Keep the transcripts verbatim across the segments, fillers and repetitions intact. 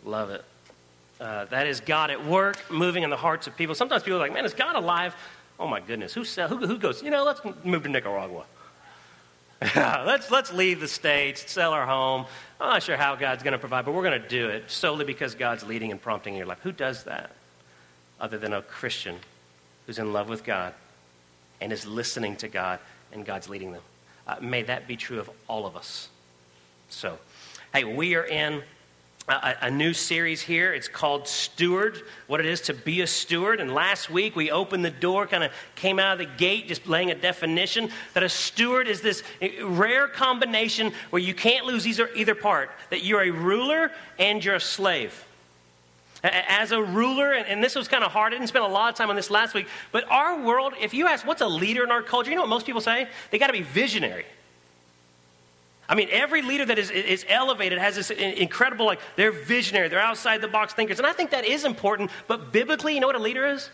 Love it. Uh, that is God at work, moving in the hearts of people. Sometimes people are like, man, is God alive? Oh, my goodness. Who, who, who goes, you know, let's move to Nicaragua. let's, let's leave the States, sell our home. I'm not sure how God's going to provide, but we're going to do it solely because God's leading and prompting in your life. Who does that other than a Christian who's in love with God and is listening to God and God's leading them? Uh, may that be true of all of us. So, hey, we are in A, a new series here. It's called Steward, what it is to be a steward. And last week we opened the door, kind of came out of the gate, just laying a definition that a steward is this rare combination where you can't lose either, either part, that you're a ruler and you're a slave. As a ruler, and this was kind of hard, I didn't spend a lot of time on this last week, but our world, if you ask what's a leader in our culture, you know what most people say? They got to be visionary. I mean, every leader that is, is elevated has this incredible, like, they're visionary, they're outside-the-box thinkers. And I think that is important, but biblically, you know what a leader is?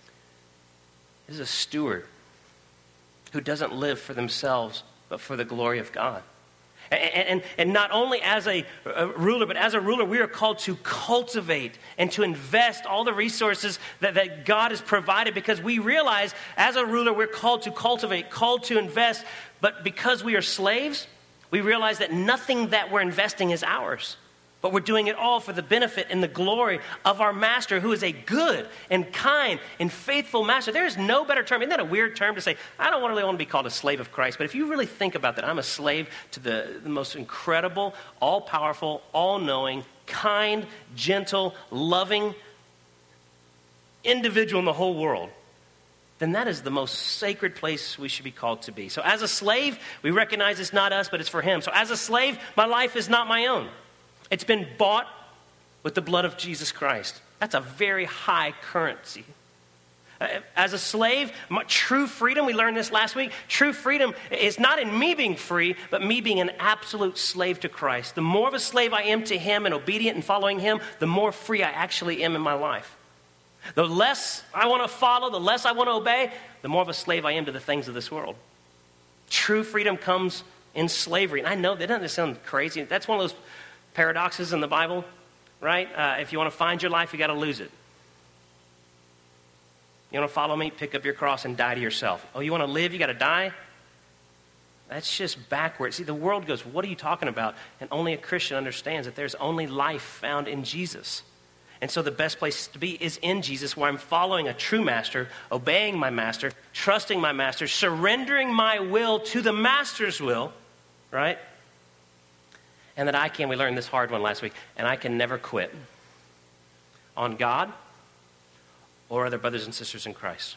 Is a steward who doesn't live for themselves, but for the glory of God. And, and, and not only as a, a ruler, but as a ruler, we are called to cultivate and to invest all the resources that, that God has provided, because we realize as a ruler, we're called to cultivate, called to invest, but because we are slaves, we realize that nothing that we're investing is ours, but we're doing it all for the benefit and the glory of our master, who is a good and kind and faithful master. There is no better term. Isn't that a weird term to say? I don't really want to be called a slave of Christ, but if you really think about that, I'm a slave to the, the most incredible, all-powerful, all-knowing, kind, gentle, loving individual in the whole world. Then that is the most sacred place we should be called to be. So as a slave, we recognize it's not us, but it's for him. So as a slave, my life is not my own. It's been bought with the blood of Jesus Christ. That's a very high currency. As a slave, my true freedom, we learned this last week, true freedom is not in me being free, but me being an absolute slave to Christ. The more of a slave I am to him and obedient and following him, the more free I actually am in my life. The less I want to follow, the less I want to obey, the more of a slave I am to the things of this world. True freedom comes in slavery. And I know that doesn't sound crazy. That's one of those paradoxes in the Bible, right? Uh, if you want to find your life, you got to lose it. You want to follow me? Pick up your cross and die to yourself. Oh, you want to live? You got to die? That's just backwards. See, the world goes, what are you talking about? And only a Christian understands that there's only life found in Jesus. And so the best place to be is in Jesus, where I'm following a true master, obeying my master, trusting my master, surrendering my will to the master's will, right? And that I can, we learned this hard one last week, and I can never quit on God or other brothers and sisters in Christ.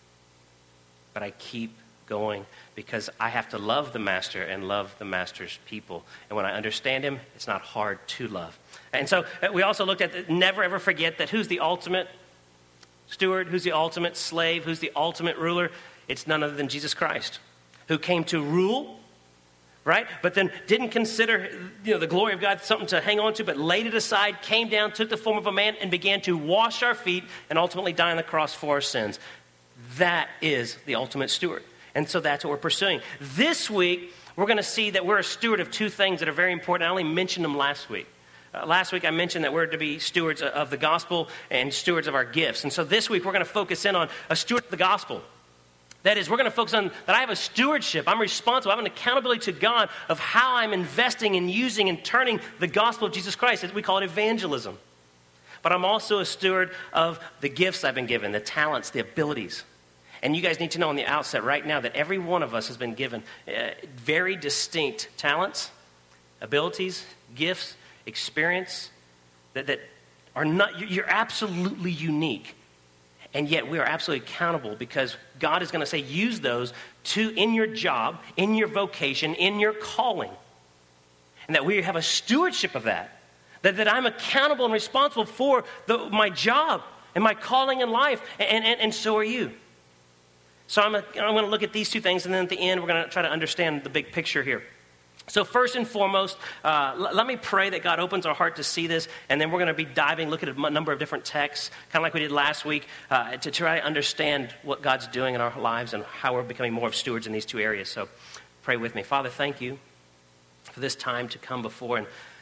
But I keep going because I have to love the master and love the master's people. And when I understand him, it's not hard to love. And so we also looked at the, never ever forget that who's the ultimate steward, who's the ultimate slave, who's the ultimate ruler? It's none other than Jesus Christ, who came to rule, right? But then didn't consider, you know, the glory of God something to hang on to, but laid it aside, came down, took the form of a man, and began to wash our feet and ultimately die on the cross for our sins. That is the ultimate steward. And so that's what we're pursuing. This week, we're going to see that we're a steward of two things that are very important. I only mentioned them last week. Uh, last week I mentioned that we're to be stewards of the gospel and stewards of our gifts. And so this week we're going to focus in on a steward of the gospel. That is, we're going to focus on that I have a stewardship. I'm responsible. I have an accountability to God of how I'm investing and using and turning the gospel of Jesus Christ. We call it evangelism. But I'm also a steward of the gifts I've been given, the talents, the abilities. And you guys need to know on the outset right now that every one of us has been given uh, very distinct talents, abilities, gifts, experience that, that are not, you're absolutely unique. And yet we are absolutely accountable because God is going to say, use those to in your job, in your vocation, in your calling. And that we have a stewardship of that. That, that I'm accountable and responsible for the, my job and my calling in life. And, and, and so are you. So I'm, a, I'm going to look at these two things, and then at the end we're going to try to understand the big picture here. So first and foremost, uh, l- let me pray that God opens our heart to see this, and then we're going to be diving, looking at a number of different texts, kind of like we did last week, uh, to try to understand what God's doing in our lives and how we're becoming more of stewards in these two areas. So pray with me. Father, thank you for this time to come before and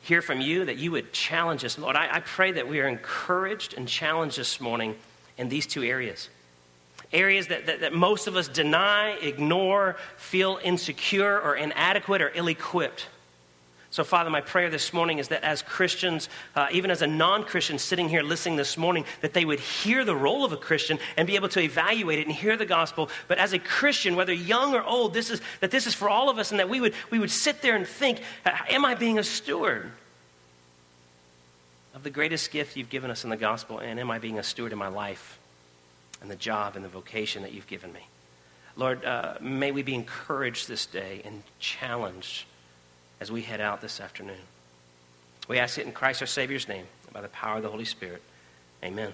hear from you, that you would challenge us. Lord, I, I pray that we are encouraged and challenged this morning in these two areas. Areas that, that, that most of us deny, ignore, feel insecure or inadequate or ill-equipped. So, Father, my prayer this morning is that as Christians, uh, even as a non-Christian sitting here listening this morning, that they would hear the role of a Christian and be able to evaluate it and hear the gospel. But as a Christian, whether young or old, this is that this is for all of us, and that we would we would sit there and think, am I being a steward of the greatest gift you've given us in the gospel? And am I being a steward in my life and the job and the vocation that you've given me? Lord, uh, may we be encouraged this day and challenged as we head out this afternoon. We ask it in Christ our Savior's name, by the power of the Holy Spirit. Amen.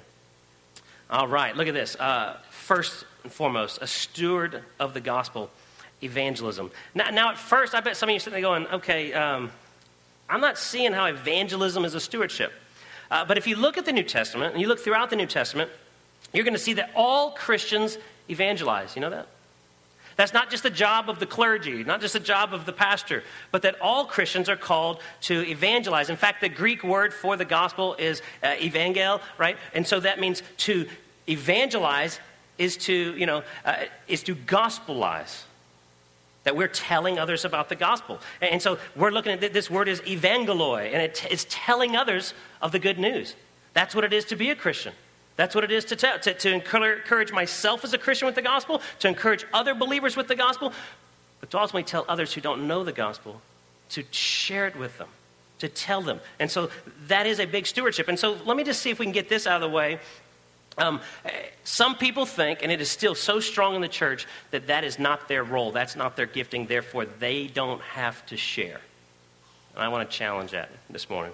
All right, look at this. Uh, first and foremost, a steward of the gospel, evangelism. Now, now at first, I bet some of you are sitting there going, okay, um, I'm not seeing how evangelism is a stewardship. Uh, but if you look at the New Testament, and you look throughout the New Testament, you're going to see that all Christians evangelize. You know that? That's not just the job of the clergy, not just the job of the pastor, but that all Christians are called to evangelize. In fact, the Greek word for the gospel is uh, evangel, right? And so that means to evangelize is to, you know, uh, is to gospelize. That we're telling others about the gospel. And so we're looking at this word is evangeloi, and it is telling others of the good news. That's what it is to be a Christian. That's what it is to, tell, to, to encourage myself as a Christian with the gospel, to encourage other believers with the gospel, but to ultimately tell others who don't know the gospel, to share it with them, to tell them. And so that is a big stewardship. And so let me just see if we can get this out of the way. Um, some people think, and it is still so strong in the church, that that is not their role. That's not their gifting. Therefore, they don't have to share. And I want to challenge that this morning.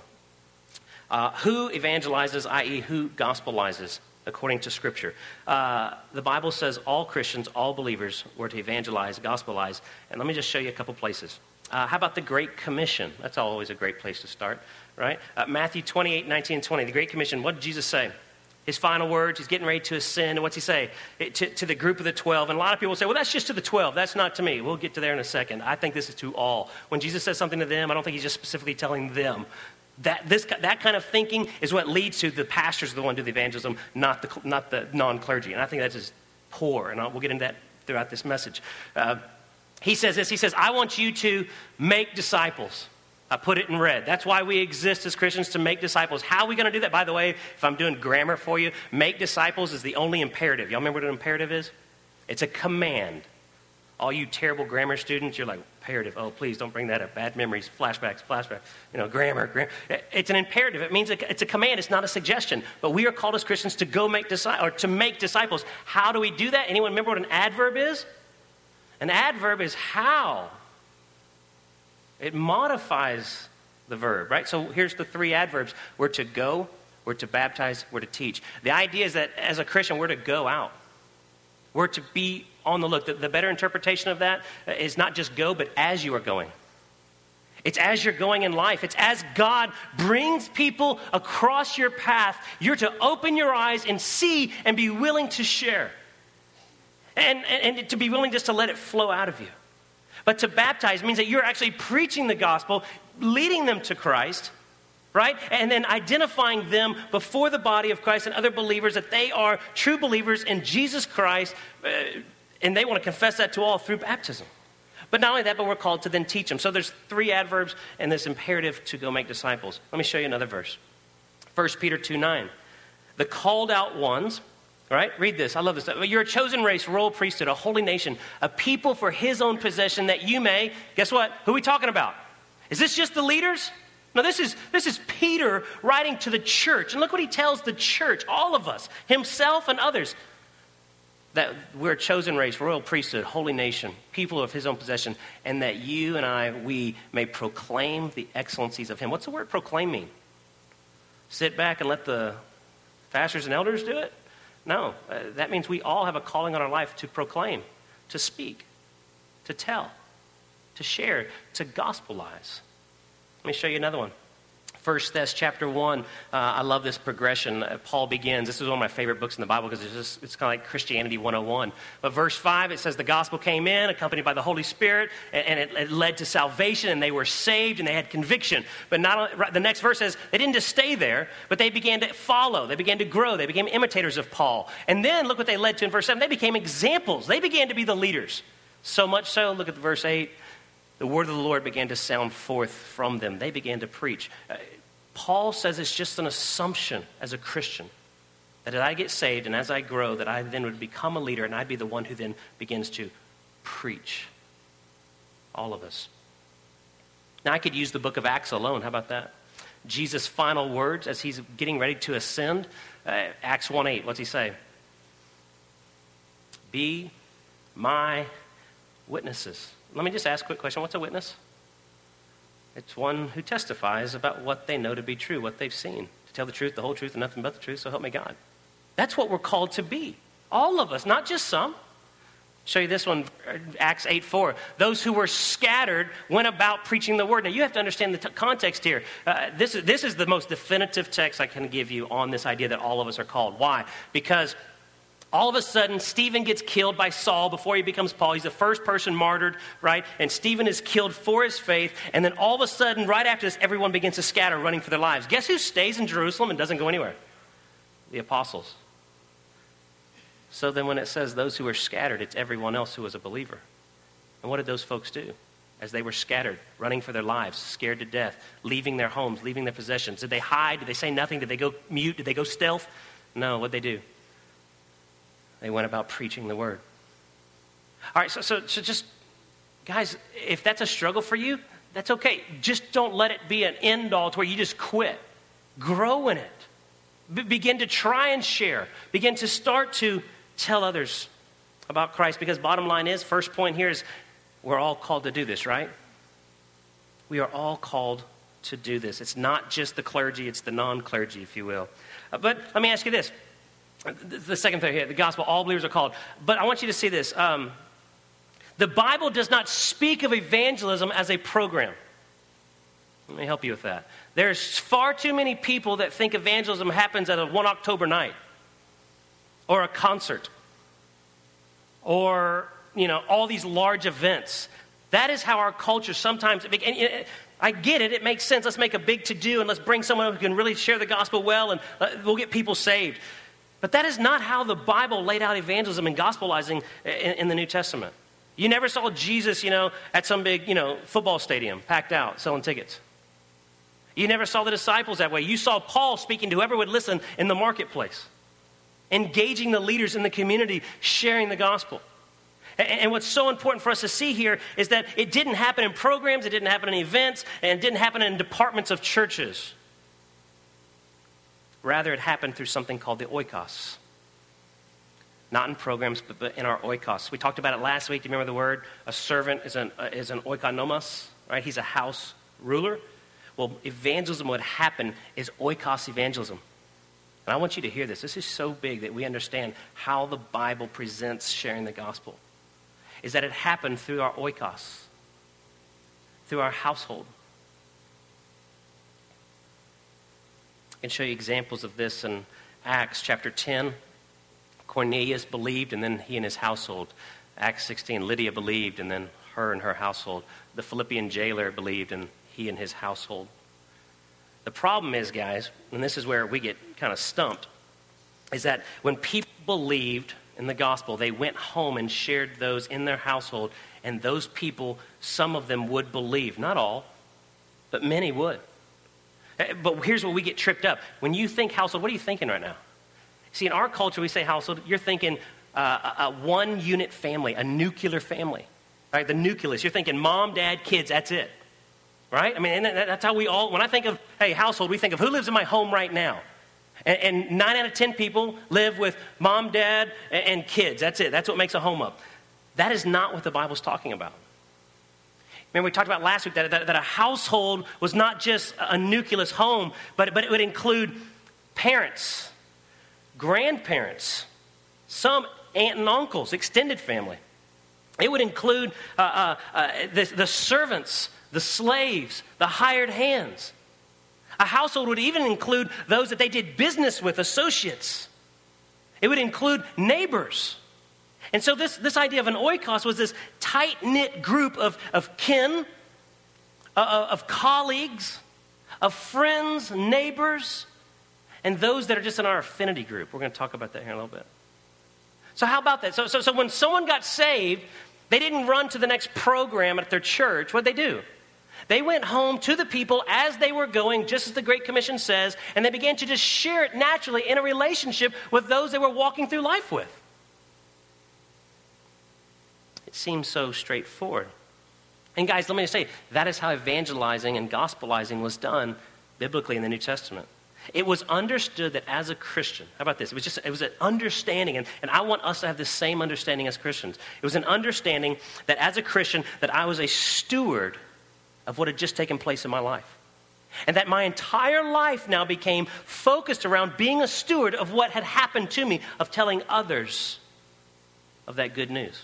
Uh, who evangelizes, that is who gospelizes, according to Scripture? Uh, the Bible says all Christians, all believers, were to evangelize, gospelize. And let me just show you a couple places. Uh, how about the Great Commission? That's always a great place to start, right? Uh, Matthew twenty-eight, nineteen, and twenty, the Great Commission. What did Jesus say? His final words, he's getting ready to ascend. And what's he say? It, to, to the group of the twelve. And a lot of people say, well, that's just to the twelve. That's not to me. We'll get to there in a second. I think this is to all. When Jesus says something to them, I don't think he's just specifically telling them. That this that kind of thinking is what leads to the pastors are the one to do the evangelism, not the not the non-clergy. And I think that's just poor. And I'll, we'll get into that throughout this message. Uh, he says this. He says, I want you to make disciples. I put it in red. That's why we exist as Christians, to make disciples. How are we going to do that? By the way, if I'm doing grammar for you, make disciples is the only imperative. Y'all remember what an imperative is? It's a command. All you terrible grammar students, you're like, imperative. Oh, please don't bring that up. Bad memories, flashbacks, flashbacks. You know, grammar, grammar. It's an imperative. It means it's a command. It's not a suggestion. But we are called as Christians to go make disciples, or to make disciples. How do we do that? Anyone remember what an adverb is? An adverb is how. It modifies the verb, right? So here's the three adverbs. We're to go, we're to baptize, we're to teach. The idea is that as a Christian, we're to go out. We're to be on the look. The, the better interpretation of that is not just go, but as you are going. It's as you're going in life. It's as God brings people across your path, you're to open your eyes and see and be willing to share. And, and, and to be willing just to let it flow out of you. But to baptize means that you're actually preaching the gospel, leading them to Christ, right? And then identifying them before the body of Christ and other believers that they are true believers in Jesus Christ, uh, and they want to confess that to all through baptism. But not only that, but we're called to then teach them. So there's three adverbs and this imperative to go make disciples. Let me show you another verse. First Peter two nine. The called out ones, right? Read this. I love this. You're a chosen race, royal priesthood, a holy nation, a people for his own possession, that you may, guess what? Who are we talking about? Is this just the leaders? No, this is this is Peter writing to the church. And look what he tells the church, all of us, himself and others, that we're a chosen race, royal priesthood, holy nation, people of his own possession, and that you and I, we may proclaim the excellencies of him. What's the word proclaim mean? Sit back and let the pastors and elders do it? No, uh, that means we all have a calling on our life to proclaim, to speak, to tell, to share, to gospelize. Let me show you another one. First Thess chapter one, uh, I love this progression. Uh, Paul begins. This is one of my favorite books in the Bible because it's just, it's kind of like Christianity one oh one. But verse five, it says the gospel came in, accompanied by the Holy Spirit, and, and it, it led to salvation, and they were saved, and they had conviction. But not only, the next verse says they didn't just stay there, but they began to follow. They began to grow. They became imitators of Paul. And then look what they led to in verse seven. They became examples. They began to be the leaders. So much so, look at verse eight. The word of the Lord began to sound forth from them. They began to preach. Uh, Paul says it's just an assumption as a Christian that as I get saved and as I grow, that I then would become a leader and I'd be the one who then begins to preach. All of us. Now I could use the book of Acts alone. How about that? Jesus' final words as he's getting ready to ascend. Uh, Acts one eight, what's he say? Be my witnesses. Let me just ask a quick question. What's a witness? It's one who testifies about what they know to be true, what they've seen. To tell the truth, the whole truth, and nothing but the truth, so help me God. That's what we're called to be. All of us, not just some. Show you this one, Acts eight four. Those who were scattered went about preaching the word. Now, you have to understand the t- context here. Uh, this, is, this is the most definitive text I can give you on this idea that all of us are called. Why? Because all of a sudden, Stephen gets killed by Saul before he becomes Paul. He's the first person martyred, right? And Stephen is killed for his faith. And then all of a sudden, right after this, everyone begins to scatter, running for their lives. Guess who stays in Jerusalem and doesn't go anywhere? The apostles. So then when it says those who were scattered, it's everyone else who was a believer. And what did those folks do? As they were scattered, running for their lives, scared to death, leaving their homes, leaving their possessions. Did they hide? Did they say nothing? Did they go mute? Did they go stealth? No, what'd they do? They went about preaching the word. All right, so, so, so just, guys, if that's a struggle for you, that's okay. Just don't let it be an end all to where you just quit. Grow in it. Be- begin to try and share. Begin to start to tell others about Christ. Because bottom line is, first point here is, we're all called to do this, right? We are all called to do this. It's not just the clergy, it's the non-clergy, if you will. Uh, but let me ask you this. The second thing here, the gospel, all believers are called. But I want you to see this. Um, the Bible does not speak of evangelism as a program. Let me help you with that. There's far too many people that think evangelism happens at a one October night, or a concert, or, you know, all these large events. That is how our culture sometimes, and I get it, it makes sense. Let's make a big to-do and let's bring someone who can really share the gospel well and we'll get people saved. But that is not how the Bible laid out evangelism and gospelizing in, in the New Testament. You never saw Jesus, you know, at some big, you know, football stadium, packed out, selling tickets. You never saw the disciples that way. You saw Paul speaking to whoever would listen in the marketplace, engaging the leaders in the community, sharing the gospel. And, and what's so important for us to see here is that it didn't happen in programs, it didn't happen in events, and it didn't happen in departments of churches. Rather, it happened through something called the oikos. Not in programs, but, but in our oikos. We talked about it last week. Do you remember the word? A servant is an, uh, is an oikonomos, right? He's a house ruler. Well, evangelism, what happened is oikos evangelism. And I want you to hear this. This is so big that we understand how the Bible presents sharing the gospel. Is that it happened through our oikos, through our household. I can show you examples of this in Acts chapter ten. Cornelius believed, and then he and his household. Acts sixteen, Lydia believed, and then her and her household. The Philippian jailer believed, and he and his household. The problem is, guys, and this is where we get kind of stumped, is that when people believed in the gospel, they went home and shared those in their household, and those people, some of them would believe. Not all, but many would. But here's where we get tripped up. When you think household, what are you thinking right now? See, in our culture, we say household, you're thinking uh, a, a one-unit family, a nuclear family, right? The nucleus. You're thinking mom, dad, kids, that's it, right? I mean, and that's how we all, when I think of, hey, household, we think of who lives in my home right now. And, and nine out of ten people live with mom, dad, and, and kids. That's it. That's what makes a home up. That is not what the Bible's talking about. Remember, we talked about last week that, that, that a household was not just a nucleus home, but, but it would include parents, grandparents, some aunt and uncles, extended family. It would include uh, uh, uh, the, the servants, the slaves, the hired hands. A household would even include those that they did business with, associates. It would include neighbors. And so this, this idea of an oikos was this tight-knit group of, of kin, uh, of colleagues, of friends, neighbors, and those that are just in our affinity group. We're going to talk about that here in a little bit. So how about that? So, so, so when someone got saved, they didn't run to the next program at their church. What'd they do? They went home to the people as they were going, just as the Great Commission says, and they began to just share it naturally in a relationship with those they were walking through life with. It seems so straightforward. And guys, let me just say, that is how evangelizing and gospelizing was done biblically in the New Testament. It was understood that as a Christian, how about this? It was just, it was an understanding, and, and I want us to have the same understanding as Christians. It was an understanding that as a Christian, that I was a steward of what had just taken place in my life. And that my entire life now became focused around being a steward of what had happened to me, of telling others of that good news.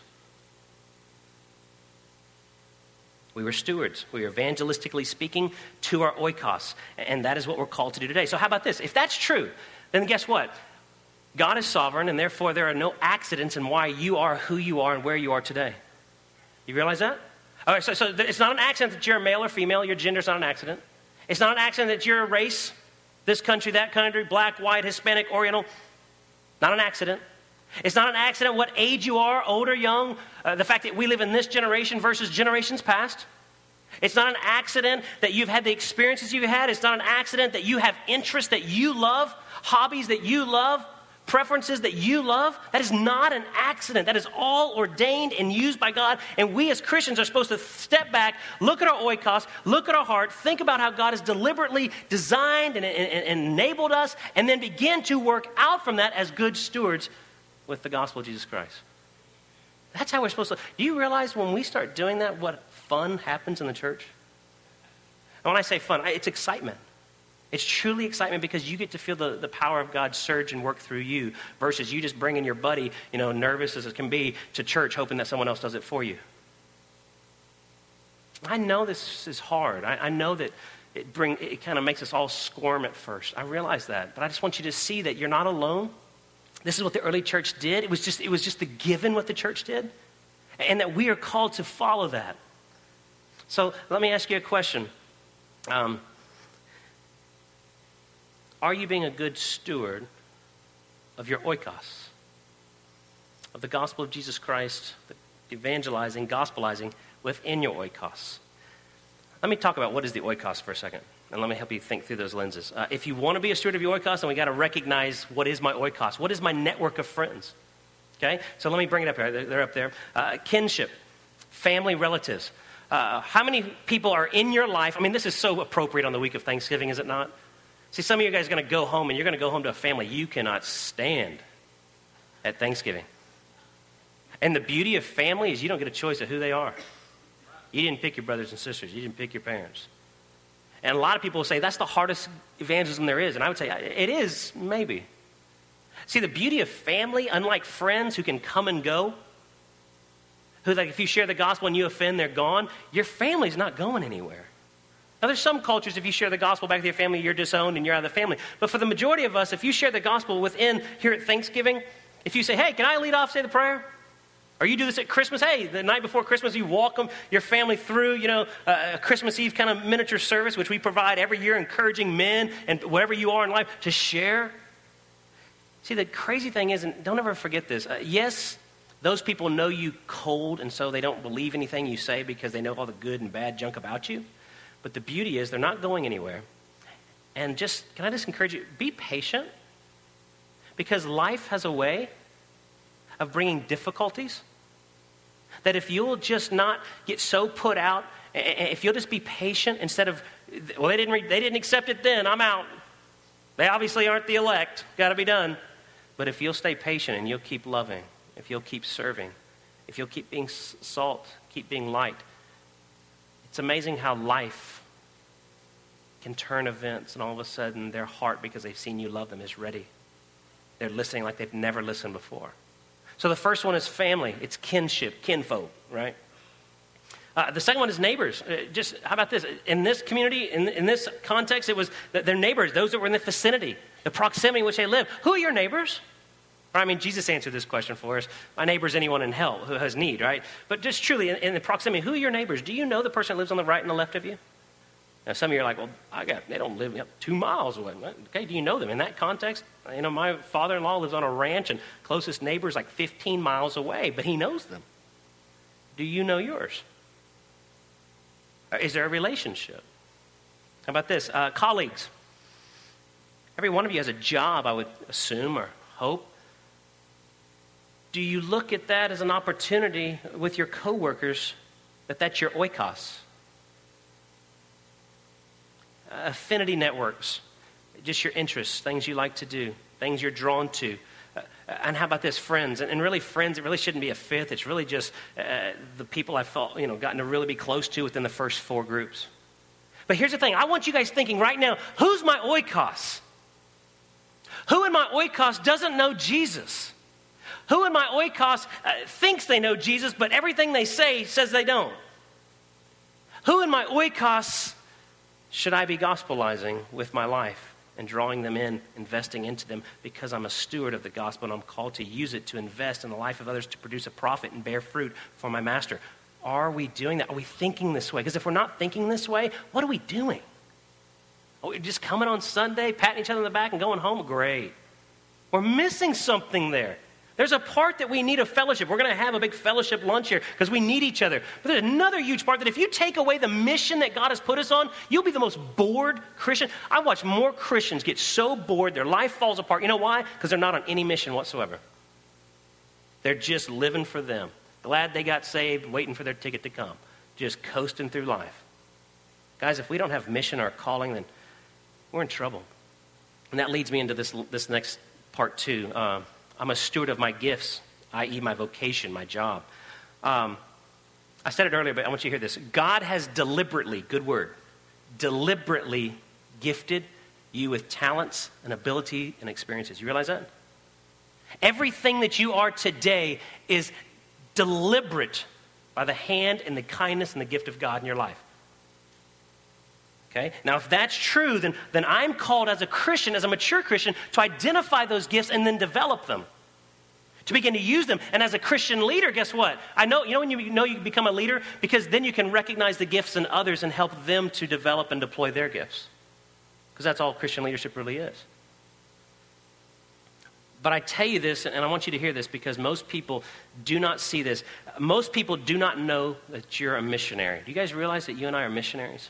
We were stewards. We were evangelistically speaking to our oikos. And that is what we're called to do today. So how about this? If that's true, then guess what? God is sovereign, and therefore there are no accidents in why you are who you are and where you are today. You realize that? All right, so, so it's not an accident that you're a male or female. Your gender's not an accident. It's not an accident that you're a race, this country, that country, black, white, Hispanic, Oriental. Not an accident. It's not an accident what age you are, old or young, uh, the fact that we live in this generation versus generations past. It's not an accident that you've had the experiences you've had. It's not an accident that you have interests that you love, hobbies that you love, preferences that you love. That is not an accident. That is all ordained and used by God. And we as Christians are supposed to step back, look at our oikos, look at our heart, think about how God has deliberately designed and, and, and enabled us, and then begin to work out from that as good stewards with the gospel of Jesus Christ. That's how we're supposed to. Do you realize when we start doing that, what fun happens in the church? And when I say fun, it's excitement. It's truly excitement because you get to feel the, the power of God surge and work through you versus you just bringing your buddy, you know, nervous as it can be, to church hoping that someone else does it for you. I know this is hard. I, I know that it bring it kind of makes us all squirm at first. I realize that. But I just want you to see that you're not alone. This is what the early church did. It was just, it was just the given what the church did. And that we are called to follow that. So let me ask you a question. Um, Are you being a good steward of your oikos, of the gospel of Jesus Christ, the evangelizing, gospelizing within your oikos? Let me talk about what is the oikos for a second, and let me help you think through those lenses. Uh, if you want to be a steward of your oikos, then we got to recognize what is my oikos. What is my network of friends? Okay, so let me bring it up here. They're, they're up there. Uh, kinship, family, relatives. Uh, how many people are in your life? I mean, this is so appropriate on the week of Thanksgiving, is it not? See, some of you guys are going to go home, and you're going to go home to a family you cannot stand at Thanksgiving. And the beauty of family is you don't get a choice of who they are. You didn't pick your brothers and sisters. You didn't pick your parents. And a lot of people will say, that's the hardest evangelism there is. And I would say, it is, maybe. See, the beauty of family, unlike friends who can come and go, who, like, if you share the gospel and you offend, they're gone, your family's not going anywhere. Now, there's some cultures, if you share the gospel back to your family, you're disowned and you're out of the family. But for the majority of us, if you share the gospel within here at Thanksgiving, if you say, hey, can I lead off, say the prayer? Or you do this at Christmas. Hey, the night before Christmas, you welcome your family through, you know, a Christmas Eve kind of miniature service, which we provide every year, encouraging men and wherever you are in life to share. See, the crazy thing is, and don't ever forget this, uh, yes, those people know you cold, and so they don't believe anything you say because they know all the good and bad junk about you. But the beauty is they're not going anywhere. And just, can I just encourage you, be patient. Because life has a way of bringing difficulties that if you'll just not get so put out, if you'll just be patient instead of, well, they didn't, re- they didn't accept it then, I'm out. They obviously aren't the elect, got to be done. But if you'll stay patient and you'll keep loving, if you'll keep serving, if you'll keep being salt, keep being light, it's amazing how life can turn events and all of a sudden their heart, because they've seen you love them, is ready. They're listening like they've never listened before. So the first one is family. It's kinship, kinfolk, right? Uh, the second one is neighbors. Uh, just, how about this? In this community, in, in this context, it was that their neighbors, those that were in the vicinity, the proximity in which they live. Who are your neighbors? I mean, Jesus answered this question for us. My neighbor is anyone in hell who has need, right? But just truly, in, in the proximity, who are your neighbors? Do you know the person that lives on the right and the left of you? Now, some of you are like, well, I got, they don't live two miles away. Okay, do you know them? In that context, you know, my father-in-law lives on a ranch, and closest neighbor is like fifteen miles away, but he knows them. Do you know yours? Is there a relationship? How about this? Uh, colleagues. Every one of you has a job, I would assume or hope. Do you look at that as an opportunity with your coworkers that that's your oikos? Uh, affinity networks, just your interests, things you like to do, things you're drawn to. Uh, and how about this, friends? And, and really, friends, it really shouldn't be a fifth. It's really just uh, the people I've felt, you know, gotten to really be close to within the first four groups. But here's the thing. I want you guys thinking right now, who's my oikos? Who in my oikos doesn't know Jesus? Who in my oikos uh, thinks they know Jesus, but everything they say says they don't? Who in my oikos should I be gospelizing with my life and drawing them in, investing into them, because I'm a steward of the gospel and I'm called to use it to invest in the life of others to produce a profit and bear fruit for my master? Are we doing that? Are we thinking this way? Because if we're not thinking this way, what are we doing? Are we just coming on Sunday, patting each other on the back and going home? Great. We're missing something there. There's a part that we need of fellowship. We're going to have a big fellowship lunch here because we need each other. But there's another huge part that if you take away the mission that God has put us on, you'll be the most bored Christian. I watch more Christians get so bored, their life falls apart. You know why? Because they're not on any mission whatsoever. They're just living for them. Glad they got saved, waiting for their ticket to come. Just coasting through life. Guys, if we don't have mission or calling, then we're in trouble. And that leads me into this, this next part two. Um, I'm a steward of my gifts, that is my vocation, my job. Um, I said it earlier, but I want you to hear this. God has deliberately, good word, deliberately gifted you with talents and ability and experiences. You realize that? Everything that you are today is deliberate by the hand and the kindness and the gift of God in your life. Okay? Now, if that's true, then, then I'm called as a Christian, as a mature Christian, to identify those gifts and then develop them, to begin to use them. And as a Christian leader, guess what? I know, you know when you know you become a leader? Because then you can recognize the gifts in others and help them to develop and deploy their gifts. Because that's all Christian leadership really is. But I tell you this, and I want you to hear this, because most people do not see this. Most people do not know that you're a missionary. Do you guys realize that you and I are missionaries?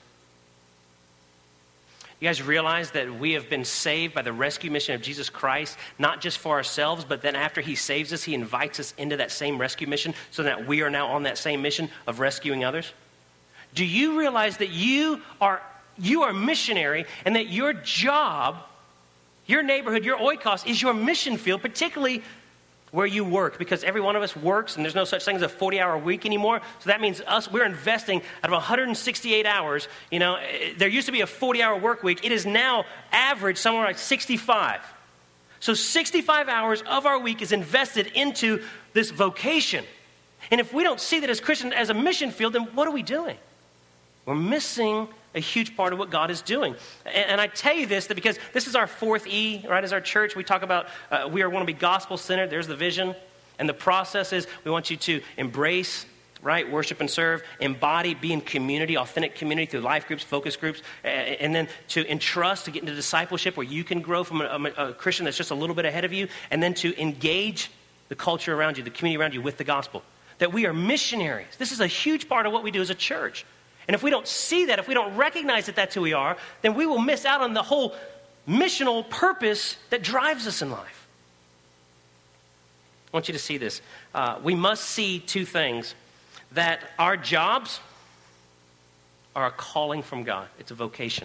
You guys realize that we have been saved by the rescue mission of Jesus Christ, not just for ourselves, but then after he saves us, he invites us into that same rescue mission so that we are now on that same mission of rescuing others? Do you realize that you are, you are missionary and that your job, your neighborhood, your oikos is your mission field, particularly where you work, because every one of us works and there's no such thing as a forty-hour week anymore. So that means us, we're investing out of one hundred sixty-eight hours. You know, there used to be a forty-hour work week. It is now average somewhere like sixty-five. So sixty-five hours of our week is invested into this vocation. And if we don't see that as Christians, as a mission field, then what are we doing? We're missing a huge part of what God is doing. And, and I tell you this that because this is our fourth E, right, as our church. We talk about uh, we are want to be gospel-centered. There's the vision. And the process is we want you to embrace, right, worship and serve, embody, be in community, authentic community through life groups, focus groups, and, and then to entrust, to get into discipleship where you can grow from a, a, a Christian that's just a little bit ahead of you, and then to engage the culture around you, the community around you with the gospel. That we are missionaries. This is a huge part of what we do as a church. And if we don't see that, if we don't recognize that that's who we are, then we will miss out on the whole missional purpose that drives us in life. I want you to see this. Uh, we must see two things. That our jobs are a calling from God. It's a vocation.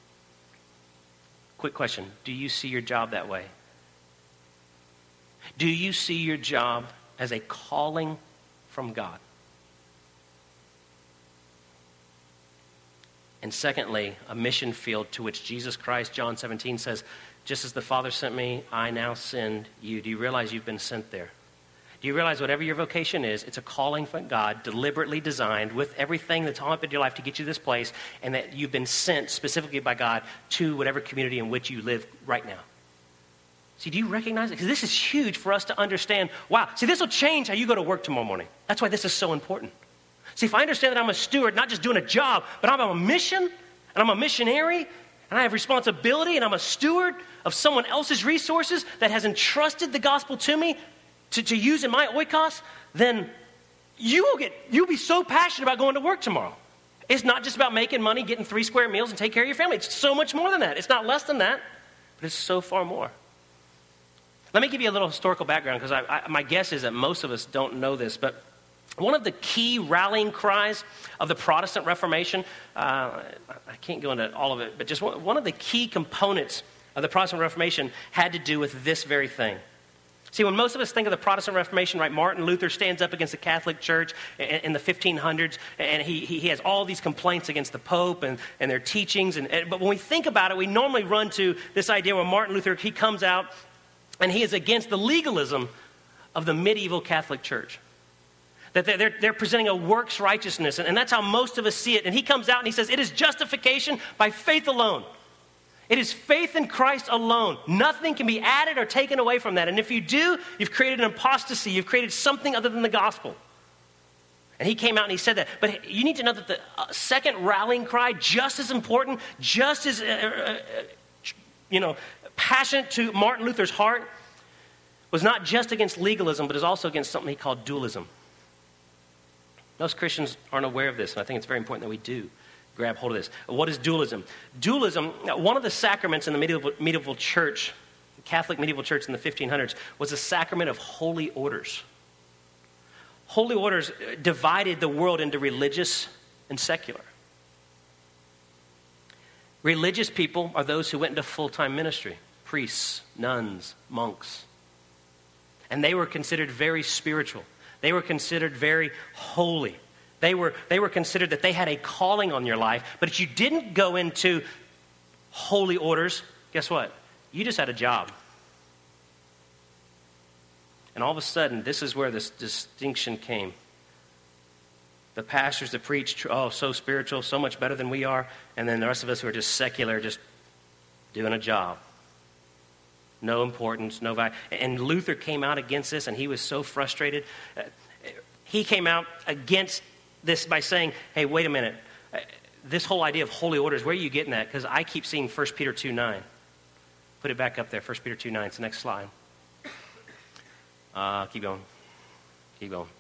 Quick question. Do you see your job that way? Do you see your job as a calling from God? And secondly, a mission field to which Jesus Christ, John seventeen says, just as the Father sent me, I now send you. Do you realize you've been sent there? Do you realize whatever your vocation is, it's a calling from God, deliberately designed with everything that's on up in your life to get you to this place, and that you've been sent specifically by God to whatever community in which you live right now? See, do you recognize it? Because this is huge for us to understand. Wow, see, this will change how you go to work tomorrow morning. That's why this is so important. See, if I understand that I'm a steward, not just doing a job, but I'm on a mission, and I'm a missionary, and I have responsibility, and I'm a steward of someone else's resources that has entrusted the gospel to me, To, to use in my oikos, then you will get, you'll be so passionate about going to work tomorrow. It's not just about making money, getting three square meals, and take care of your family. It's so much more than that. It's not less than that, but it's so far more. Let me give you a little historical background, because I, I, my guess is that most of us don't know this, but one of the key rallying cries of the Protestant Reformation, uh, I can't go into all of it, but just one, one of the key components of the Protestant Reformation had to do with this very thing. See, when most of us think of the Protestant Reformation, right, Martin Luther stands up against the Catholic Church in, in the fifteen hundreds, and he, he has all these complaints against the Pope and, and their teachings. And, and, but when we think about it, we normally run to this idea where Martin Luther, he comes out, and he is against the legalism of the medieval Catholic Church. That they're, they're, they're presenting a works righteousness, and, and that's how most of us see it. And he comes out and he says, it is justification by faith alone. It is faith in Christ alone. Nothing can be added or taken away from that. And if you do, you've created an apostasy. You've created something other than the gospel. And he came out and he said that. But you need to know that the uh, second rallying cry, just as important, just as, uh, uh, you know, passionate to Martin Luther's heart, was not just against legalism, but is also against something he called dualism. Most Christians aren't aware of this, and I think it's very important that we do grab hold of this. What is dualism? Dualism, one of the sacraments in the medieval, medieval church, the Catholic medieval church in the fifteen hundreds, was the sacrament of holy orders. Holy orders divided the world into religious and secular. Religious people are those who went into full-time ministry, priests, nuns, monks. And they were considered very spiritual. They were considered very holy. They were, they were considered that they had a calling on your life. But if you didn't go into holy orders, guess what? You just had a job. And all of a sudden, this is where this distinction came. The pastors that preach, oh, so spiritual, so much better than we are. And then the rest of us who are just secular, just doing a job. No importance, no value. And Luther came out against this, and he was so frustrated. He came out against this by saying, hey, wait a minute. This whole idea of holy orders, where are you getting that? Because I keep seeing First Peter two nine. Put it back up there, First Peter two nine. It's the next slide. Uh, keep going. Keep going.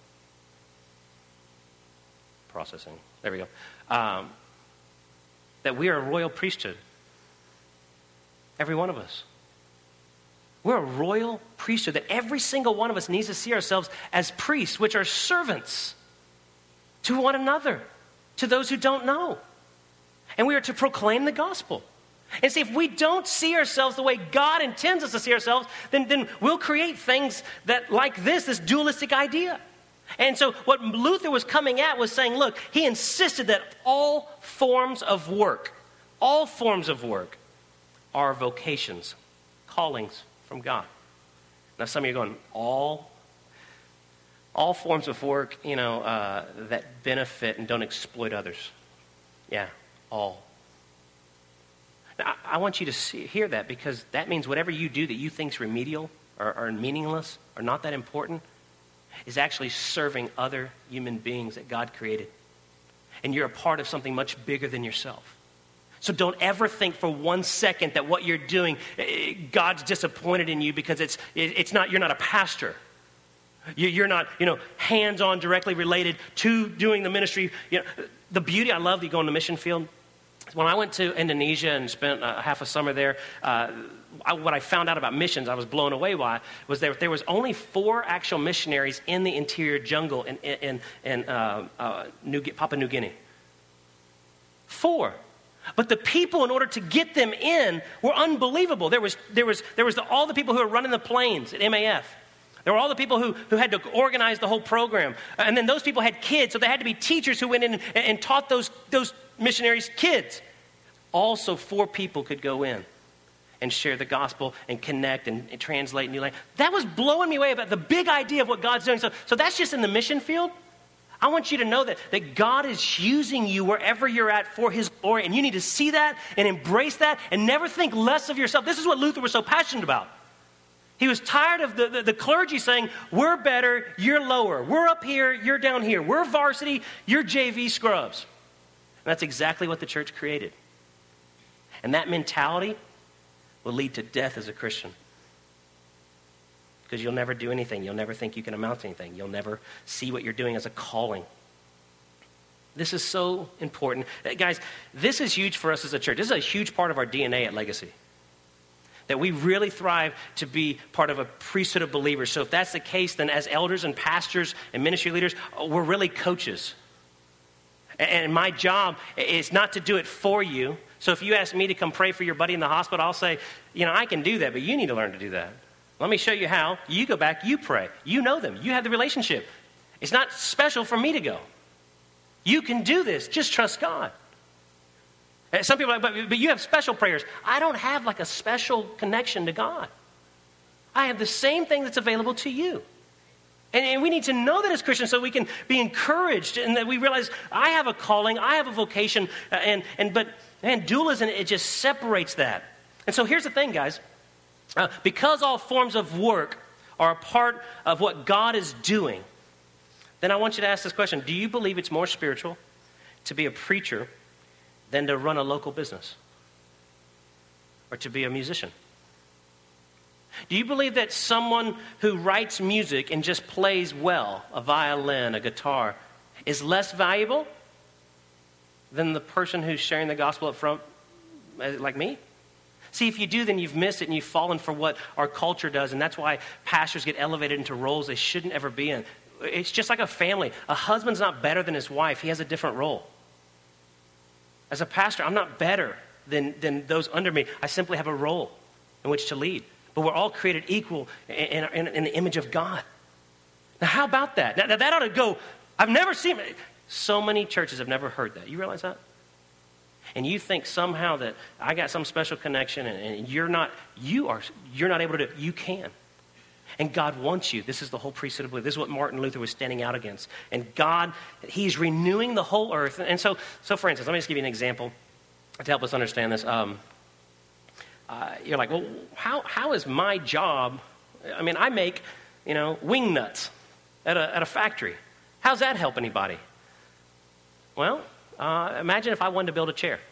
Processing. There we go. Um, that we are a royal priesthood. Every one of us. We're a royal priesthood, that every single one of us needs to see ourselves as priests, which are servants to one another, to those who don't know. And we are to proclaim the gospel. And see, if we don't see ourselves the way God intends us to see ourselves, then, then we'll create things that, like this, this dualistic idea. And so what Luther was coming at was saying, look, he insisted that all forms of work, all forms of work are vocations, callings from God. Now some of you are going, all All forms of work, you know, uh, that benefit and don't exploit others. Yeah, all. Now, I, I want you to see, hear that, because that means whatever you do that you think is remedial or, or meaningless or not that important is actually serving other human beings that God created. And you're a part of something much bigger than yourself. So don't ever think for one second that what you're doing, God's disappointed in you because it's it's not, you're not a pastor. You're not, you know, hands-on, directly related to doing the ministry. You know, the beauty, I love that you go on the mission field. When I went to Indonesia and spent uh, half a summer there, uh, I, what I found out about missions, I was blown away by, was that there was only four actual missionaries in the interior jungle in, in, in uh, uh, New, Papua New Guinea. Four. But the people, in order to get them in, were unbelievable. There was, there was, there was the, all the people who were running the planes at M A F. There were all the people who, who had to organize the whole program. And then those people had kids, so there had to be teachers who went in and, and taught those, those missionaries kids. Also, four people could go in. and share the gospel and connect and, and translate new language. That was blowing me away about the big idea of what God's doing. So, so that's just in the mission field. I want you to know that, that God is using you wherever you're at for his glory, and you need to see that and embrace that and never think less of yourself. This is what Luther was so passionate about. He was tired of the, the, the clergy saying, we're better, you're lower. We're up here, you're down here. We're varsity, you're J V scrubs. And that's exactly what the church created. And that mentality will lead to death as a Christian. Because you'll never do anything. You'll never think you can amount to anything. You'll never see what you're doing as a calling. This is so important. Guys, this is huge for us as a church. This is a huge part of our D N A at Legacy. That we really thrive to be part of a priesthood of believers. So if that's the case, then as elders and pastors and ministry leaders, we're really coaches. And my job is not to do it for you. So if you ask me to come pray for your buddy in the hospital, I'll say, you know, I can do that, but you need to learn to do that. Let me show you how. You go back, you pray. You know them. You have the relationship. It's not special for me to go. You can do this. Just trust God. Some people are like, but, but you have special prayers. I don't have like a special connection to God. I have the same thing that's available to you. And, and we need to know that as Christians so we can be encouraged and that we realize I have a calling, I have a vocation, uh, and, and but man, dualism, it just separates that. And so here's the thing, guys. Uh, because all forms of work are a part of what God is doing, then I want you to ask this question. Do you believe it's more spiritual to be a preacher than to run a local business or to be a musician? Do you believe that someone who writes music and just plays well, a violin, a guitar, is less valuable than the person who's sharing the gospel up front, like me? See, if you do, then you've missed it and you've fallen for what our culture does, and that's why pastors get elevated into roles they shouldn't ever be in. It's just like a family. A husband's not better than his wife. He has a different role. As a pastor, I'm not better than, than those under me. I simply have a role in which to lead. But we're all created equal in, in, in the image of God. Now, how about that? Now, that ought to go. I've never seen, so many churches have never heard that. You realize that? And you think somehow that I got some special connection and, and you're not, you are, you're not able to do it. You can. And God wants you. This is the whole priesthood of belief. This is what Martin Luther was standing out against. And God, he's renewing the whole earth. And so, so for instance, let me just give you an example to help us understand this. Um, uh, you're like, well, how how is my job? I mean, I make, you know, wing nuts at a at a factory. How's that help anybody? Well, uh, imagine if I wanted to build a chair.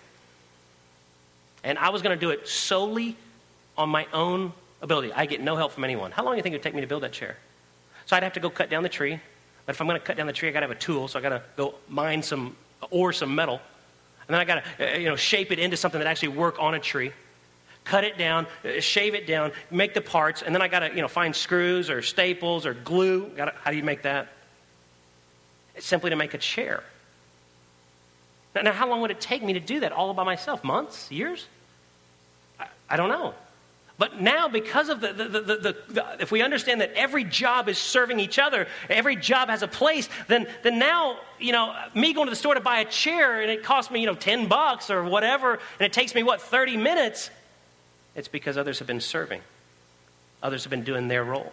And I was going to do it solely on my own ability. I get no help from anyone. How long do you think it would take me to build that chair? So I'd have to go cut down the tree. But if I'm going to cut down the tree, I got to have a tool. So I got to go mine some ore, some metal. And then I got to, uh, you know, shape it into something that actually work on a tree. Cut it down, uh, shave it down, make the parts. And then I got to, you know, find screws or staples or glue. Gotta, how do you make that? It's simply to make a chair. Now, now, how long would it take me to do that all by myself? Months? Years? I, I don't know. But now, because of the, the, the, the, the, if we understand that every job is serving each other, every job has a place, then, then now, you know, me going to the store to buy a chair and it costs me, you know, ten bucks or whatever, and it takes me, what, thirty minutes, it's because others have been serving. Others have been doing their role.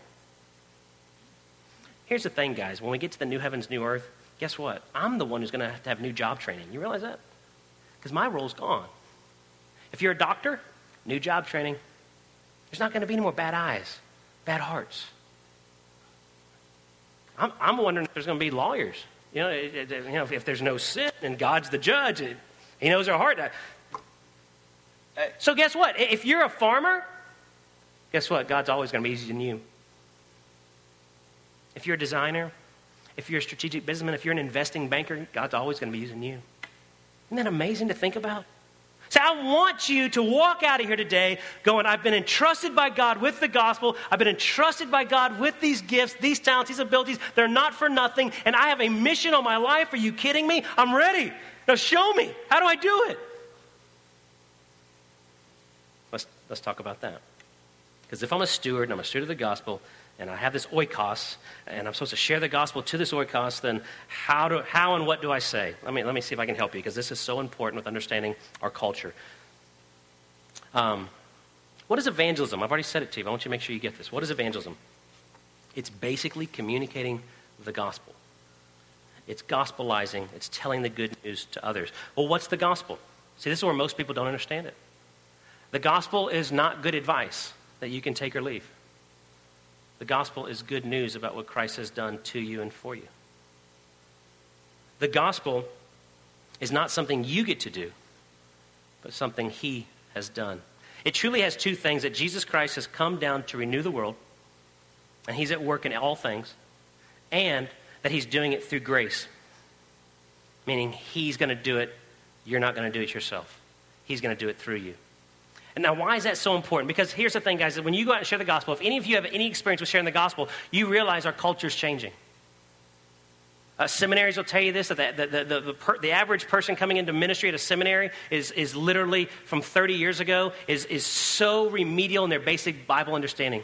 Here's the thing, guys. When we get to the new heavens, new earth, guess what? I'm the one who's going to have to have new job training. You realize that? Because my role's gone. If you're a doctor, new job training. There's not going to be any more bad eyes, bad hearts. I'm, I'm wondering if there's going to be lawyers. You know, it, it, you know, if, if there's no sin and God's the judge, it, he knows our heart. Uh, so guess what? If you're a farmer, guess what? God's always going to be using you. If you're a designer, if you're a strategic businessman, if you're an investing banker, God's always going to be using you. Isn't that amazing to think about? So I want you to walk out of here today going, I've been entrusted by God with the gospel. I've been entrusted by God with these gifts, these talents, these abilities. They're not for nothing. And I have a mission on my life. Are you kidding me? I'm ready. Now show me. How do I do it? Let's, let's talk about that. Because if I'm a steward and I'm a steward of the gospel and I have this oikos and I'm supposed to share the gospel to this oikos, then how do how and what do I say? Let me, let me see if I can help you because this is so important with understanding our culture. Um, What is evangelism? I've already said it to you, but I want you to make sure you get this. What is evangelism? It's basically communicating the gospel. It's gospelizing. It's telling the good news to others. Well, what's the gospel? See, this is where most people don't understand it. The gospel is not good advice that you can take or leave. The gospel is good news about what Christ has done to you and for you. The gospel is not something you get to do, but something he has done. It truly has two things: that Jesus Christ has come down to renew the world, and he's at work in all things, and that he's doing it through grace, meaning he's going to do it. You're not going to do it yourself. He's going to do it through you. And now, why is that so important? Because here's the thing, guys, that when you go out and share the gospel, if any of you have any experience with sharing the gospel, you realize our culture is changing. Uh, seminaries will tell you this, that the, the, the, the, per, the average person coming into ministry at a seminary is, is literally, from thirty years ago, is, is so remedial in their basic Bible understanding.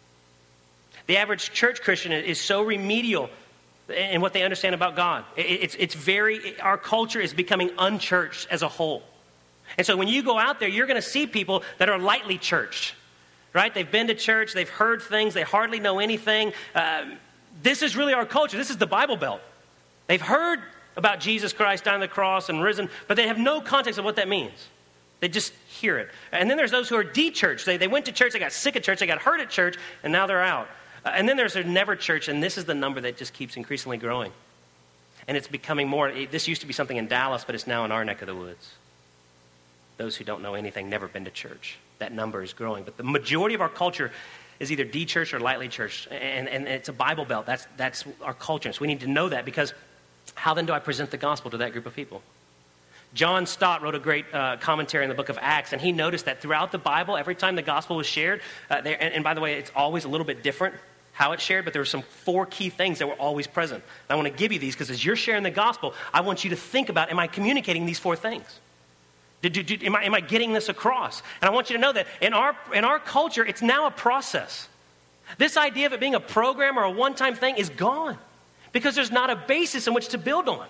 The average church Christian is so remedial in what they understand about God. It, it's, it's very, our culture is becoming unchurched as a whole. And so when you go out there, you're going to see people that are lightly churched, right? They've been to church, they've heard things, they hardly know anything. Uh, this is really our culture. This is the Bible Belt. They've heard about Jesus Christ down on the cross and risen, but they have no context of what that means. They just hear it. And then there's those who are de-churched. They, they went to church, they got sick at church, they got hurt at church, and now they're out. Uh, and then there's a never church, and this is the number that just keeps increasingly growing. And it's becoming more, it, this used to be something in Dallas, but it's now in our neck of the woods. Those who don't know anything, never been to church. That number is growing. But the majority of our culture is either de-churched or lightly churched. And, and it's a Bible Belt. That's, that's our culture. So we need to know that, because how then do I present the gospel to that group of people? John Stott wrote a great uh, commentary in the book of Acts, and he noticed that throughout the Bible, every time the gospel was shared, uh, there, and, and by the way, it's always a little bit different how it's shared, but there were some four key things that were always present. And I want to give you these, because as you're sharing the gospel, I want you to think about, am I communicating these four things? Do, do, do, am, I, am I getting this across? And I want you to know that in our, in our culture, it's now a process. This idea of it being a program or a one-time thing is gone, because there's not a basis in which to build on.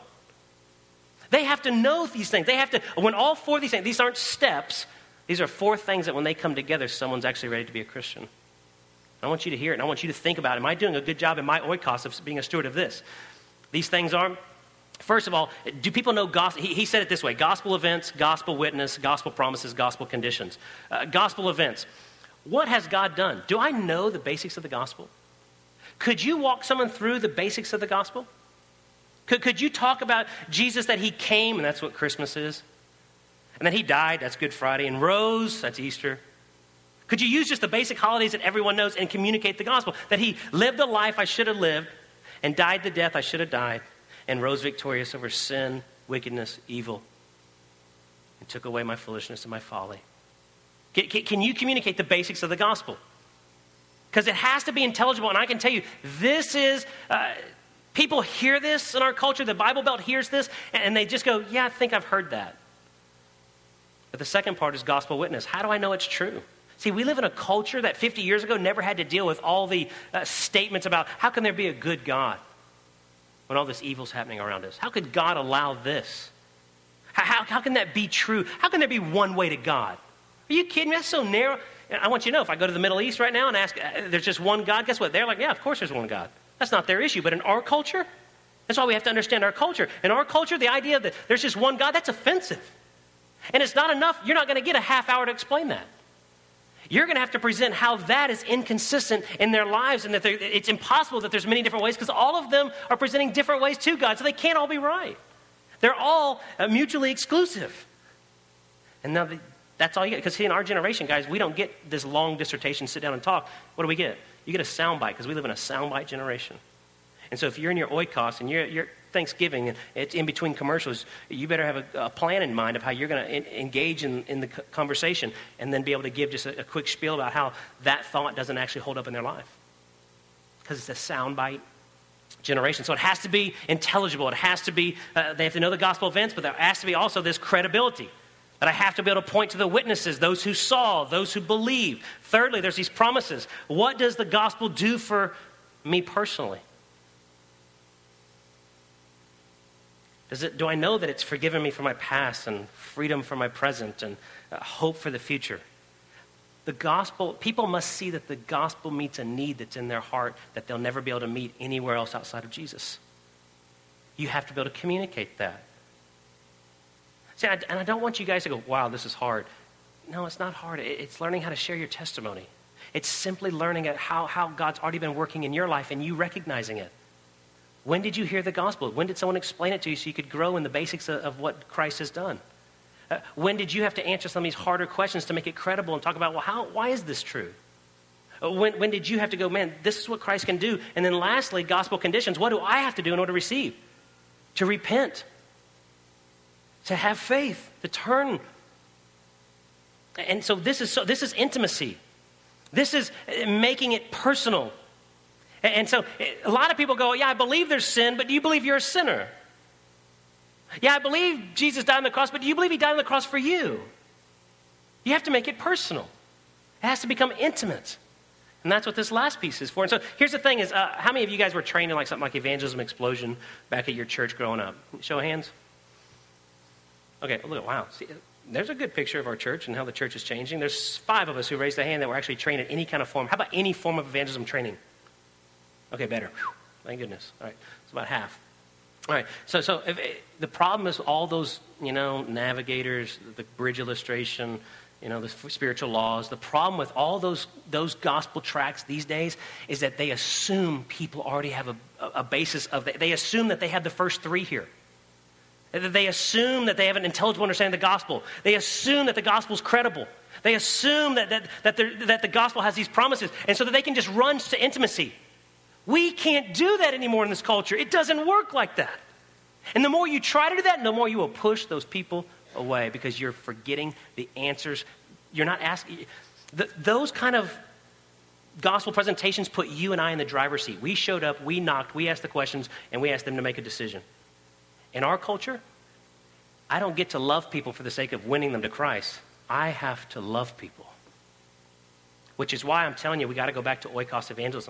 They have to know these things. They have to, when all four of these things, these aren't steps, these are four things that when they come together, someone's actually ready to be a Christian. I want you to hear it, and I want you to think about, am I doing a good job in my oikos of being a steward of this? These things are, first of all, do people know gospel? He, he said it this way: gospel events, gospel witness, gospel promises, gospel conditions. Uh, gospel events. What has God done? Do I know the basics of the gospel? Could you walk someone through the basics of the gospel? Could, could you talk about Jesus, that he came, and that's what Christmas is, and that he died, that's Good Friday, and rose, that's Easter? Could you use just the basic holidays that everyone knows and communicate the gospel? That he lived the life I should have lived, and died the death I should have died, and rose victorious over sin, wickedness, evil, and took away my foolishness and my folly. Can, can, can you communicate the basics of the gospel? Because it has to be intelligible, and I can tell you, this is, uh, people hear this in our culture, the Bible Belt hears this, and, and they just go, yeah, I think I've heard that. But the second part is gospel witness. How do I know it's true? See, we live in a culture that fifty years ago never had to deal with all the uh, statements about how can there be a good God when all this evil's happening around us? How could God allow this? How, how, how can that be true? How can there be one way to God? Are you kidding me? That's so narrow. And I want you to know, if I go to the Middle East right now and ask, uh, there's just one God, guess what? They're like, yeah, of course there's one God. That's not their issue. But in our culture, that's why we have to understand our culture. In our culture, the idea that there's just one God, that's offensive. And it's not enough. You're not going to get a half hour to explain that. You're going to have to present how that is inconsistent in their lives, and that it's impossible that there's many different ways, because all of them are presenting different ways to God, so they can't all be right. They're all uh, mutually exclusive. And now the, that's all you get. Because see, in our generation, guys, we don't get this long dissertation, sit down and talk. What do we get? You get a soundbite, because we live in a soundbite generation. And so if you're in your oikos and you're, you're Thanksgiving and it's in between commercials, you better have a, a plan in mind of how you're going to engage in, in the conversation, and then be able to give just a, a quick spiel about how that thought doesn't actually hold up in their life. Because it's a soundbite generation. So it has to be intelligible. It has to be, uh, they have to know the gospel events, but there has to be also this credibility. That I have to be able to point to the witnesses, those who saw, those who believe. Thirdly, there's these promises. What does the gospel do for me personally? Does it, do I know that it's forgiven me for my past and freedom for my present and uh, hope for the future? The gospel, people must see that the gospel meets a need that's in their heart that they'll never be able to meet anywhere else outside of Jesus. You have to be able to communicate that. See, I, and I don't want you guys to go, wow, this is hard. No, it's not hard. It's learning how to share your testimony. It's simply learning how, how God's already been working in your life and you recognizing it. When did you hear the gospel? When did someone explain it to you so you could grow in the basics of, of what Christ has done? Uh, when did you have to answer some of these harder questions to make it credible and talk about, well, how, why is this true? Uh, when, when did you have to go, man, this is what Christ can do? And then lastly, gospel conditions. What do I have to do in order to receive? To repent. To have faith. To turn. And so this is so, this is intimacy. This is making it personal. And so a lot of people go, yeah, I believe there's sin, but do you believe you're a sinner? Yeah, I believe Jesus died on the cross, but do you believe he died on the cross for you? You have to make it personal. It has to become intimate. And that's what this last piece is for. And so here's the thing is, uh, how many of you guys were trained in like something like Evangelism Explosion back at your church growing up? Show of hands. Okay, look, wow. See, there's a good picture of our church and how the church is changing. There's five of us who raised a hand that were actually trained in any kind of form. How about any form of evangelism training? Okay, better. Whew, thank goodness. All right, it's about half. All right, so so if, if, the problem is all those, you know, navigators, the bridge illustration, you know, the spiritual laws. The problem with all those those gospel tracts these days is that they assume people already have a, a basis of, the, they assume that they have the first three here. They assume that they have an intelligible understanding of the gospel. They assume that the gospel is credible. They assume that, that, that, that the gospel has these promises, and so that they can just run to intimacy. We can't do that anymore in this culture. It doesn't work like that. And the more you try to do that, the more you will push those people away because you're forgetting the answers. You're not asking. The, those kind of gospel presentations put you and I in the driver's seat. We showed up, we knocked, we asked the questions, and we asked them to make a decision. In our culture, I don't get to love people for the sake of winning them to Christ. I have to love people. Which is why I'm telling you, we got to go back to oikos evangelism.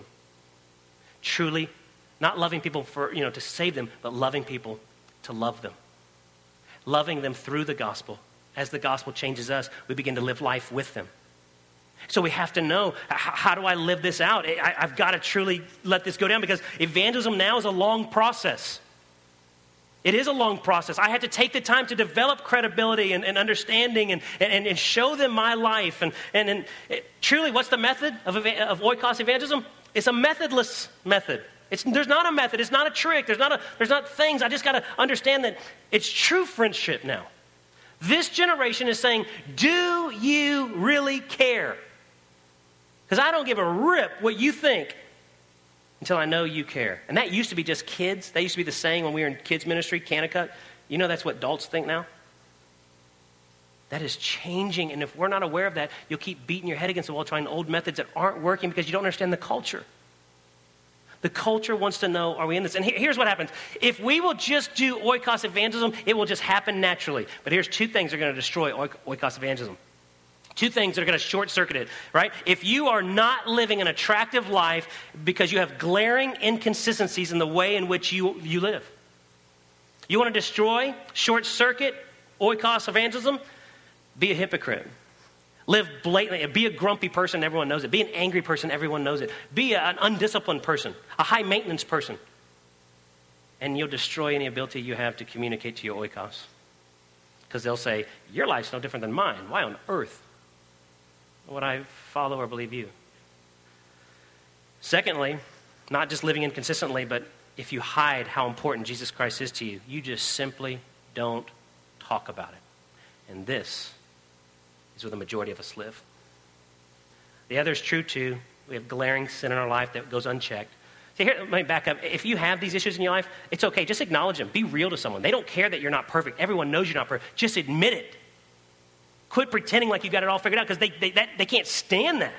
Truly, not loving people for, you know, to save them, but loving people to love them. Loving them through the gospel. As the gospel changes us, we begin to live life with them. So we have to know, how do I live this out? I, I've got to truly let this go down because evangelism now is a long process. It is a long process. I had to take the time to develop credibility and, and understanding and, and, and show them my life. And, and, and it, truly, what's the method of, of oikos evangelism? It's a methodless method. It's, there's not a method. It's not a trick. There's not, a, there's not things. I just got to understand that it's true friendship now. This generation is saying, do you really care? Because I don't give a rip what you think until I know you care. And that used to be just kids. That used to be the saying when we were in kids ministry, Kanakuk. You know that's what adults think now? That is changing. And if we're not aware of that, you'll keep beating your head against the wall trying old methods that aren't working because you don't understand the culture. The culture wants to know, are we in this? And here's what happens. If we will just do oikos evangelism, it will just happen naturally. But here's two things that are going to destroy oikos evangelism. Two things that are going to short-circuit it, right? If you are not living an attractive life because you have glaring inconsistencies in the way in which you, you live. You want to destroy, short-circuit oikos evangelism? Be a hypocrite. Live blatantly. Be a grumpy person, everyone knows it. Be an angry person, everyone knows it. Be a, an undisciplined person, a high-maintenance person. And you'll destroy any ability you have to communicate to your oikos. Because they'll say, your life's no different than mine. Why on earth would I follow or believe you? Secondly, not just living inconsistently, but if you hide how important Jesus Christ is to you, you just simply don't talk about it. And this is where the majority of us live. The other is true too. We have glaring sin in our life that goes unchecked. See, here, let me back up. If you have these issues in your life, it's okay. Just acknowledge them. Be real to someone. They don't care that you're not perfect. Everyone knows you're not perfect. Just admit it. Quit pretending like you got it all figured out because they, they, that, they can't stand that.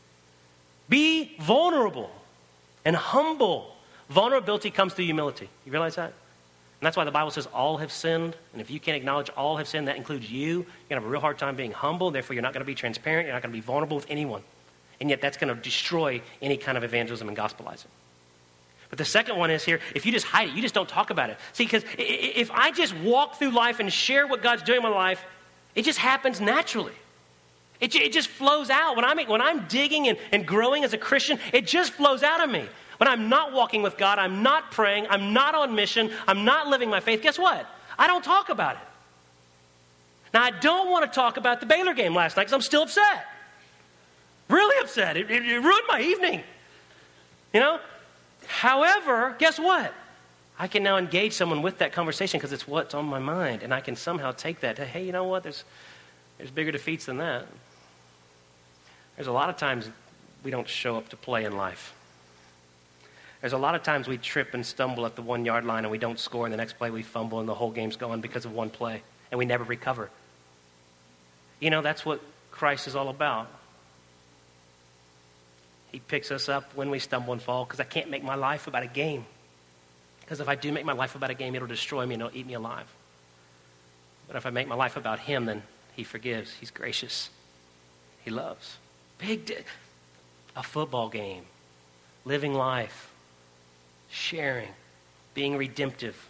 Be vulnerable and humble. Vulnerability comes through humility. You realize that? And that's why the Bible says all have sinned. And if you can't acknowledge all have sinned, that includes you. You're going to have a real hard time being humble. Therefore, you're not going to be transparent. You're not going to be vulnerable with anyone. And yet that's going to destroy any kind of evangelism and gospelizing. But the second one is here, if you just hide it, you just don't talk about it. See, because if I just walk through life and share what God's doing in my life, it just happens naturally. It, it just flows out. When I'm, when I'm digging and, and growing as a Christian, it just flows out of me. When I'm not walking with God, I'm not praying, I'm not on mission, I'm not living my faith, guess what? I don't talk about it. Now, I don't want to talk about the Baylor game last night because I'm still upset. Really upset. It, it, it ruined my evening. You know? However, guess what? I can now engage someone with that conversation because it's what's on my mind. And I can somehow take that to, hey, you know what? There's, there's bigger defeats than that. There's a lot of times we don't show up to play in life. There's a lot of times we trip and stumble at the one-yard line and we don't score, and the next play we fumble and the whole game's gone because of one play, and we never recover. You know, that's what Christ is all about. He picks us up when we stumble and fall because I can't make my life about a game. Because if I do make my life about a game, it'll destroy me and it'll eat me alive. But if I make my life about him, then he forgives. He's gracious. He loves. Big di- a football game, living life, sharing, being redemptive.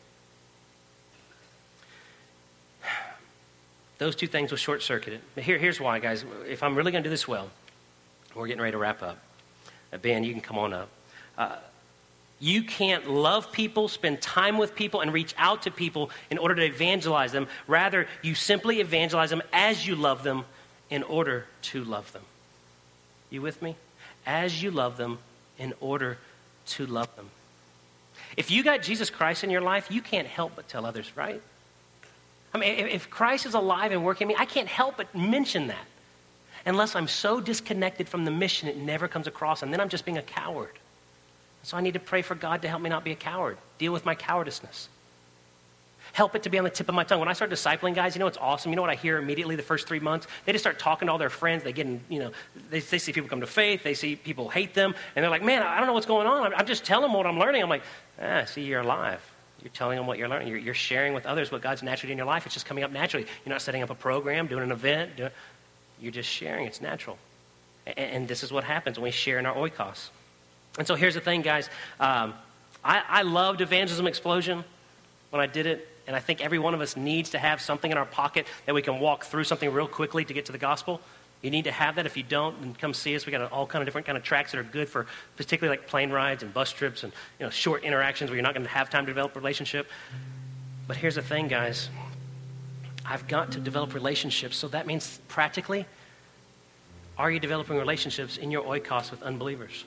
Those two things will short-circuit it. Here, here's why, guys. If I'm really going to do this well, we're getting ready to wrap up. Uh, Ben, you can come on up. Uh, you can't love people, spend time with people, and reach out to people in order to evangelize them. Rather, you simply evangelize them as you love them in order to love them. You with me? As you love them in order to love them. If you got Jesus Christ in your life, you can't help but tell others, right? I mean, if Christ is alive and working in me, I can't help but mention that. Unless I'm so disconnected from the mission, it never comes across, and then I'm just being a coward. So I need to pray for God to help me not be a coward, deal with my cowardiceness. Help it to be on the tip of my tongue. When I start discipling guys, you know what's awesome? You know what I hear immediately the first three months? They just start talking to all their friends. They get in, you know, they, they see people come to faith. They see people hate them. And they're like, man, I don't know what's going on. I'm, I'm just telling them what I'm learning. I'm like, ah, see, you're alive. You're telling them what you're learning. You're, you're sharing with others what God's naturally doing in your life. It's just coming up naturally. You're not setting up a program, doing an event. Doing, you're just sharing. It's natural. And, and this is what happens when we share in our oikos. And so here's the thing, guys. Um, I, I loved Evangelism Explosion when I did it. And I think every one of us needs to have something in our pocket that we can walk through something real quickly to get to the gospel. You need to have that. If you don't, then come see us. We got all kind of different kind of tracks that are good for particularly like plane rides and bus trips and, you know, short interactions where you're not going to have time to develop a relationship. But here's the thing, guys. I've got to develop relationships. So that means practically, are you developing relationships in your oikos with unbelievers?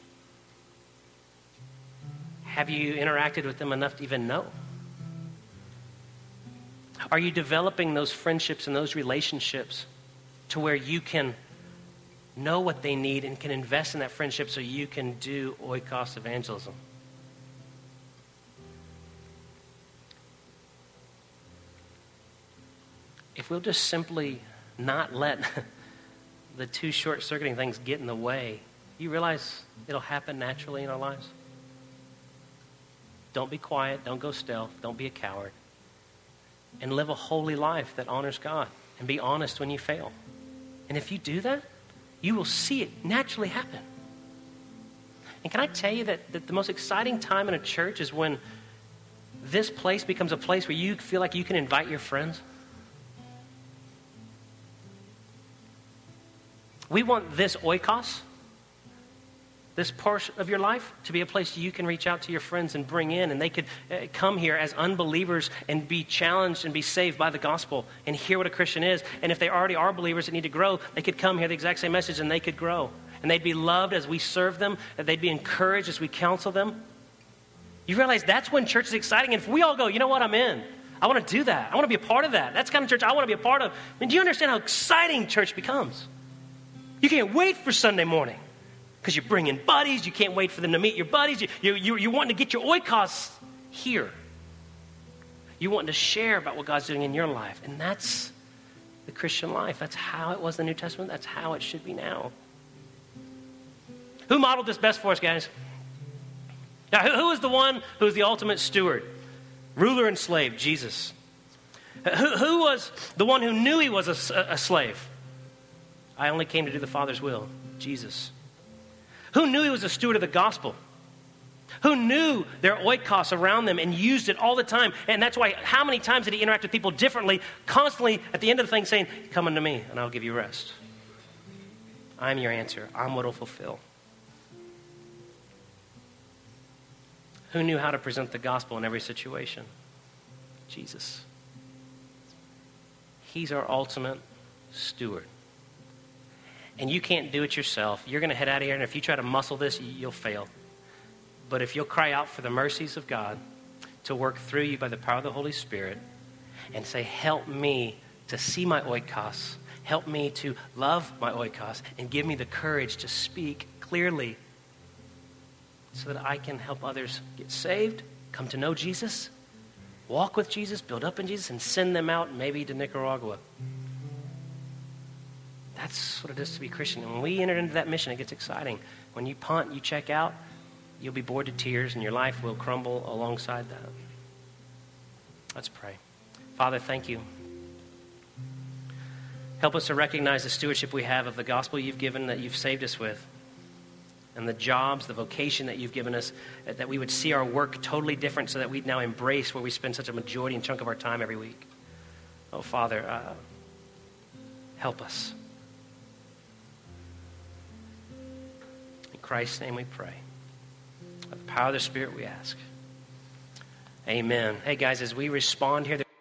Have you interacted with them enough to even know? Are you developing those friendships and those relationships to where you can know what they need and can invest in that friendship so you can do oikos evangelism? If we'll just simply not let the two short-circuiting things get in the way, you realize it'll happen naturally in our lives? Don't be quiet. Don't go stealth. Don't be a coward. And live a holy life that honors God. And be honest when you fail. And if you do that, you will see it naturally happen. And can I tell you that, that the most exciting time in a church is when this place becomes a place where you feel like you can invite your friends? We want this oikos, this part of your life, to be a place you can reach out to your friends and bring in, and they could uh, come here as unbelievers and be challenged and be saved by the gospel and hear what a Christian is. And if they already are believers that need to grow, they could come hear the exact same message and they could grow. And they'd be loved as we serve them, and they'd be encouraged as we counsel them. You realize that's when church is exciting. And if we all go, you know what, I'm in. I want to do that. I want to be a part of that. That's the kind of church I want to be a part of. I mean, do you understand how exciting church becomes? You can't wait for Sunday morning. Because you're bringing buddies. You can't wait for them to meet your buddies. You, you, you, you're wanting to get your oikos here. You're wanting to share about what God's doing in your life. And that's the Christian life. That's how it was in the New Testament. That's how it should be now. Who modeled this best for us, guys? Now, who, who is the one who is the ultimate steward? Ruler and slave, Jesus. Who, who was the one who knew he was a, a slave? I only came to do the Father's will. Jesus. Who knew he was a steward of the gospel? Who knew their oikos around them and used it all the time? And that's why, how many times did he interact with people differently, constantly at the end of the thing saying, come unto me and I'll give you rest. I'm your answer. I'm what will fulfill. Who knew how to present the gospel in every situation? Jesus. He's our ultimate steward. And you can't do it yourself. You're going to head out of here, and if you try to muscle this, you'll fail. But if you'll cry out for the mercies of God to work through you by the power of the Holy Spirit and say, help me to see my oikos, help me to love my oikos, and give me the courage to speak clearly so that I can help others get saved, come to know Jesus, walk with Jesus, build up in Jesus, and send them out maybe to Nicaragua. That's what it is to be a Christian. And when we enter into that mission, it gets exciting. When you punt, you check out, you'll be bored to tears, and your life will crumble alongside that. Let's pray. Father, thank you. Help us to recognize the stewardship we have of the gospel you've given, that you've saved us with, and the jobs, the vocation that you've given us, that we would see our work totally different so that we'd now embrace where we spend such a majority and chunk of our time every week. Oh, Father, uh, help us. In Christ's name we pray. By the power of the Spirit we ask. Amen. Hey, guys, as we respond here...